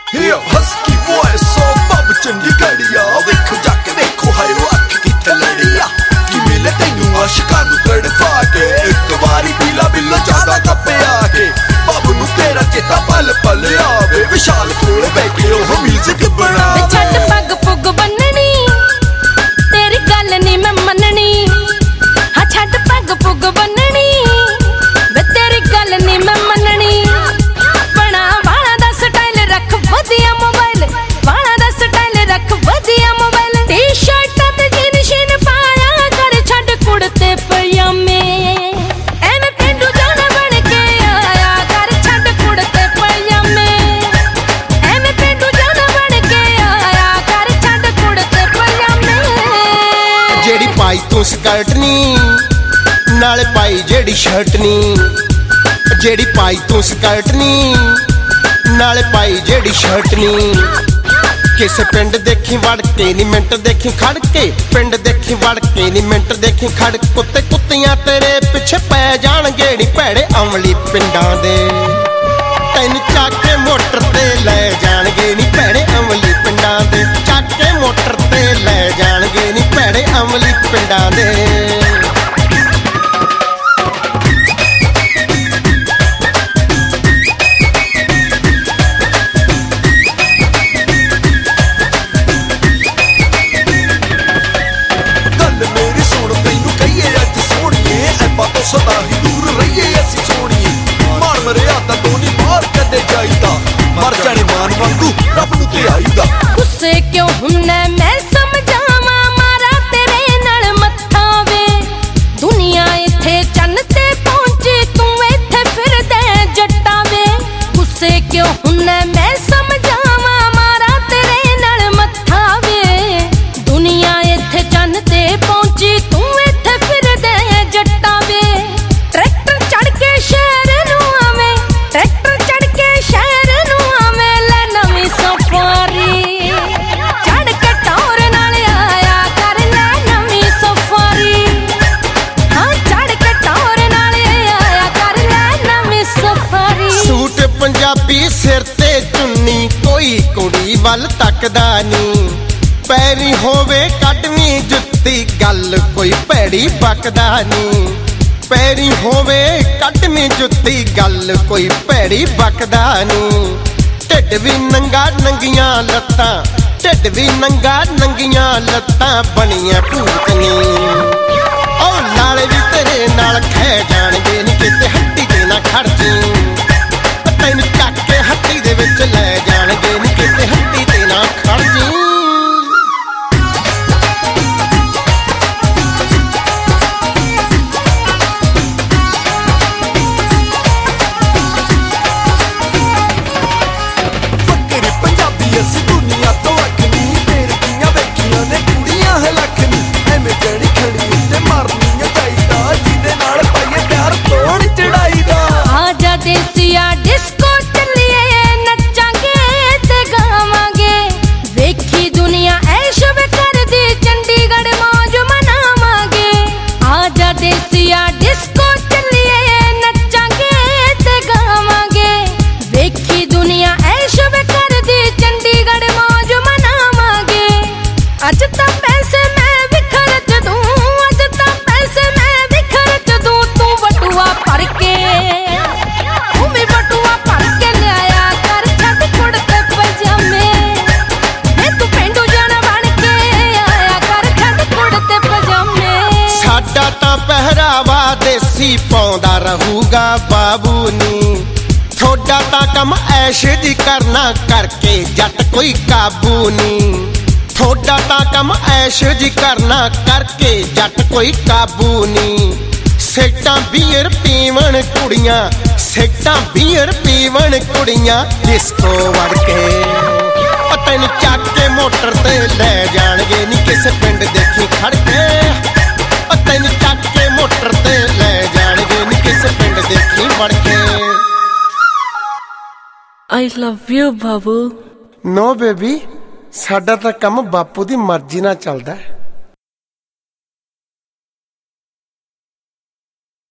Husky voice of ਬੱਬ ਚੰਡੀਗੜ੍ਹੀਆ ਵੇਖੋ ਜਾ ਕੇ ਵੇਖੋ ਹਾਏ ਉਹ ਅੱਖ ਕਿੱਥੇ ਲੜੀਆ ਕਿਵੇਂ ਲੈ ਤੈਨੂੰ ਆਸ਼ਿਕਾਂ ਨੂੰ ਤੜਫਾ ਕੇ ਇੱਕ ਵਾਰੀ ਪੀਲਾ ਬਿੱਲੋ ਜ਼ਿਆਦਾ ਕੱਪਿਆ ਕੇ ਬੱਬ ਨੂੰ ਤੇਰਾ ਚੇਤਾ ਪਲ ਪਲ ਆਵੇ ਵਿਸ਼ਾਲ ਕੋਲ ਬੈਠੇ ਉਹ ਮਿਊਜ਼ਿਕ ਬਣਾਵੇ ਛੱਡ ਪੱਗ ਪੁੱਗ ਬੰਨਣੀ ਤੇਰੀ ਗੱਲ ਨੀ ਮੈਂ ਮੰਨਣੀ ਹਾਂ ਛੱਡ ਪੱਗ ਪੁੱਗ ਬੰਨਣੀ ਵੇ ਤੇਰੀ ਗੱਲ ਨੀ ਮੈਂ ਮੰਨਣੀ ਬਣਾ ਵਾਲਾਂ ਦਾ ਸਟਾਈਲ ਰੱਖ ਵਧੀਆ ਮੋਬਾਈਲ ਵਾਲਾਂ ਦਾ ਸਟਾਈਲ ਰੱਖ ਵਧੀਆ ਮੋਬਾਈਲ ਟੀ-ਸ਼ਰਟਾਂ ਤੇ ਜੀਨ ਸ਼ੀਨ ਪਾਇਆ ਕਰ ਛੱਡ ਕੁੜਤੇ ਪਜਾਮੇ ਐਵੇਂ ਪਿੰਡੂ ਜਾਣਾ ਬਣ ਕੇ ਆਇਆ ਕਰ ਛੱਡ ਕੁੜਤੇ ਪਜਾਮੇ ਐਵੇਂ ਪਿੰਡੂ ਜਾਣਾ ਬਣ ਕੇ ਆਇਆ ਕਰ ਛੱਡ ਕੁੜਤੇ ਪਜਾਮੇ ਜਿਹੜੀ ਪਾਈ ਤੂੰ ਸਕਰਟ ਨੀ ਨਾਲੇ ਪਾਈ ਜਿਹੜੀ ਸ਼ਰਟ ਨੀ ਜਿਹੜੀ ਪਾਈ ਤੂੰ ਸਕਰਟ ਨੀ ਨਾਲੇ ਪਾਈ ਜਿਹੜੀ ਸ਼ਰਟ ਨੀ ਕਿਸੇ ਪਿੰਡ ਦੇਖੀ ਵੜ ਕੇ ਨੀ ਮਿੰਟ ਦੇਖੀ ਖੜ ਕੇ ਪਿੰਡ ਦੇਖੀ ਵੜ ਕੇ ਨੀ ਮਿੰਟ ਦੇਖੀ ਖੜ ਕੁੱਤੇ ਕੁੱਤੀਆਂ ਤੇਰੇ ਪਿੱਛੇ ਪੈ ਜਾਣਗੇ ਨੀ ਭੈੜੇ ਅਮਲੀ ਪਿੰਡਾਂ ਦੇ ਤੈਨੂੰ ਚੱਕ ਕੇ ਮੋਟਰ ਤੇ ਲੈ ਜਾਣਗੇ ਨੀ ਭੈੜੇ ਅਮਲੀ ਪਿੰਡਾਂ ਦੇ ਚੱਕ ਕੇ ਮੋਟਰ ਤੇ ਲੈ ਜਾਣਗੇ ਨੀ ਭੈੜੇ ਅਮਲੀ ਪਿੰਡਾਂ ਦੇ ਸਦਾ ਹੀ ਦੂਰ ਰਹੀਏ ਅਸੀਂ ਸੋਹਣੀਏ ਮਾਣ ਮਰਿਆਦਾ ਤੋਂ ਨੀ ਬਾਹਰ ਕਦੇ ਜਾਈਦਾ ਮਰ ਜਾਣੇ ਮਾਨ ਵਾਂਗੂ ਰੱਬ ਨੂੰ ਤੇ ਆਈਦਾ ਗੁੱਸੇ ਕਿਉਂ ਹੁੰਨਾ ਮੈਂ ਸਮਝਾਵਾਂ ਮਾਰਾ ਤੇਰੇ ਨਾਲ ਮੱਥਾ ਵੇ ਦੁਨੀਆ ਇੱਥੇ ਚੰਨ ਤੇ ਪਹੁੰਚੀ ਤੂੰ ਇੱਥੇ ਫਿਰਦਾ ਜੱਟਾਂ ਵੇ ਗੁੱਸੇ ਕਿਉਂ ਹੁੰਨਾ ਮੈਂ ਸਮਝਾਵਾਂ ਮਾਰਾ ਤੇਰੇ ਨਾਲ ਮੱਥਾ ਵੇ ਦੁਨੀਆ ਇੱਥੇ ਚੰਨ ਤੇ ਪਹੁੰਚੀ ਤੂੰ ਇੱਥੇ ਫਿਰਦਾ ਜੱਟਾਂ ਵੇ ਟਰੈਕਟਰ ਚੜ ਕੇ ਸ਼ਹਿਰ ਨੂੰ ਆਵੇਂ ਟਰੈਕਟਰ ਚੜ ਕੇ ਸ਼ਹਿਰ ਨੂੰ ਆਵੇਂ ਲੈ ਨਵੀਂ ਸਫਾਰੀ ਚੜ ਕੇ ਟੌਰ ਨਾਲ ਆਇਆ ਕਰ ਲੈ ਨਵੀਂ ਸਫਾਰੀ ਹਾਂ ਚੜ ਕੇ ਟੌਰ ਨਾਲ ਆਇਆ ਕਰ ਲੈ ਨਵੀਂ ਸਫਾਰੀ ਸੂਟ ਪੰਜਾਬੀ ਸਿਰ ਤੇ ਚੁੰਨੀ ਕੋਈ ਕੁੜੀ ਵੱਲ ਤੱਕਦਾ ਨੀ ਪੈਰੀ ਹੋਵੇ ਕੱਢਵੀਂ ਜੁੱਤੀ ਗੱਲ ਕੋਈ ਭੈੜੀ ਬਕਦਾ ਨੀ ਪੈਰੀ ਹੋਵੇ ਕੱਢਵੀਂ ਜੁੱਤੀ ਗੱਲ ਕੋਈ ਭੈੜੀ ਬਕਦਾ ਨੀ ਢਿੱਡ ਵੀ ਨੰਗਾ ਨੰਗੀਆਂ ਲੱਤਾਂ ਢਿੱਡ ਵੀ ਨੰਗਾ ਨੰਗੀਆਂ ਲੱਤਾਂ ਬਣੀਆਂ ਭੂਤਨੀ ਉਹ ਨਾਲੇ ਵੀ ਤੇਰੇ ਨਾਲ ਖਹਿ ਜਾਣਗੇ ਨੀ ਕਿਤੇ ਹੱਟੀ ਤੇ ਨਾ ਖੜ ਜੀ ਤੈਨੂੰ ਚੱਕ ਕੇ ਹੱਟੀ ਦੇ ਵਿੱਚ ਲੈ ਜਾਣਗੇ ਨੀ ਕਿਤੇ ਹੱਟੀ ਤੇ ਨਾ ਖੜ ਜੀ ਅੱਜ ਤਾਂ ਪੈਸੇ ਮੈਂ ਵੀ ਖਰਚ ਦੂੰ ਅੱਜ ਤਾਂ ਪੈਸੇ ਮੈਂ ਵੀ ਖਰਚ ਦੂੰ ਤੂੰ ਬਟੂਆ ਭਰ ਕੇ ਤੂੰ ਵੀ ਬਟੂਆ ਭਰ ਕੇ ਲਿਆਇਆ ਕਰ ਛੱਡ ਕੁੜਤੇ ਪਜਾਮੇ ਵੇ ਤੂੰ ਪਿੰਡੂ ਜਾਣਾ ਬਣ ਕੇ ਆਇਆ ਕਰ ਛੱਡ ਕੁੜਤੇ ਪਜਾਮੇ ਸਾਡਾ ਤਾਂ ਪਹਿਰਾਵਾ ਦੇਸੀ ਪਾਉਂਦਾ ਰਹੂਗਾ ਬਾਬੂ ਨੀ ਥੋੜਾ ਤਾਂ ਕੰਮ ਐਸ਼ ਦੀ ਕਰਨਾ ਕਰਕੇ ਜੱਟ ਕੋਈ ਕਾਬੂ ਨੀ ਥੋੜਾ ਤਾਂ ਕੰਮ ਐਸ਼ ਜੀ ਕਰਨਾ ਕਰਕੇ ਜੱਟ ਕੋਈ ਕਾਬੂ ਨੀ ਸੇਟਾਂ ਬੀਅਰ ਪੀਵਣ ਕੁੜੀਆਂ ਸੇਟਾਂ ਬੀਅਰ ਪੀਵਣ ਕੁੜੀਆਂ ਡਿਸਕੋ ਵੜ ਕੇ ਤੈਨੂੰ ਚੱਕ ਕੇ ਮੋਟਰ ਤੇ ਲੈ ਜਾਣਗੇ ਨੀ ਕਿਸੇ ਪਿੰਡ ਦੇਖੀ ਖੜ ਕੇ ਤੈਨੂੰ ਚੱਕ ਕੇ ਮੋਟਰ ਤੇ ਲੈ ਜਾਣਗੇ ਨੀ ਕਿਸੇ ਪਿੰਡ ਦੇਖੀ ਵੜ ਕੇ I love you ਬਾਬੂ ਨੋ ਬੇਬੀ ਸਾਡਾ ਤਾਂ ਕੰਮ ਬਾਪੂ ਦੀ ਮਰਜ਼ੀ ਨਾਲ ਚੱਲਦਾ।